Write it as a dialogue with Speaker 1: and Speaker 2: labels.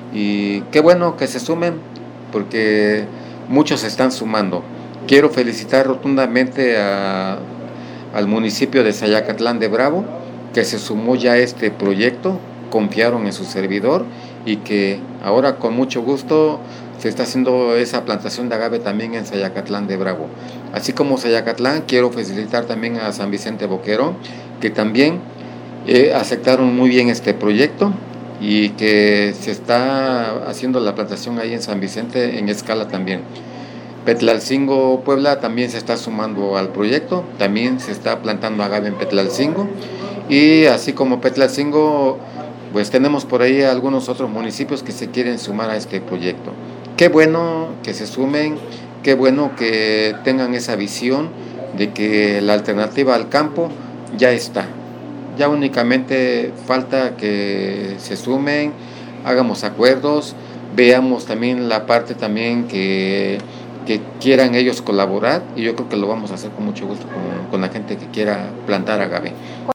Speaker 1: y qué bueno que se sumen porque muchos se están sumando. Quiero felicitar rotundamente al municipio de Zayacatlán de Bravo, que se sumó ya a este proyecto, confiaron en su servidor y que ahora con mucho gusto se está haciendo esa plantación de agave también en Zayacatlán de Bravo. Así como Zayacatlán, quiero felicitar también a San Vicente Boquerón, que también aceptaron muy bien este proyecto y que se está haciendo la plantación ahí en San Vicente en escala también. Petlalcingo, Puebla también se está sumando al proyecto, también se está plantando agave en Petlalcingo y así como Petlalcingo, pues tenemos por ahí algunos otros municipios que se quieren sumar a este proyecto. Qué bueno que se sumen, qué bueno que tengan esa visión de que la alternativa al campo ya está. Ya únicamente falta que se sumen, hagamos acuerdos, veamos también la parte también que quieran ellos colaborar y yo creo que lo vamos a hacer con mucho gusto con la gente que quiera plantar agave.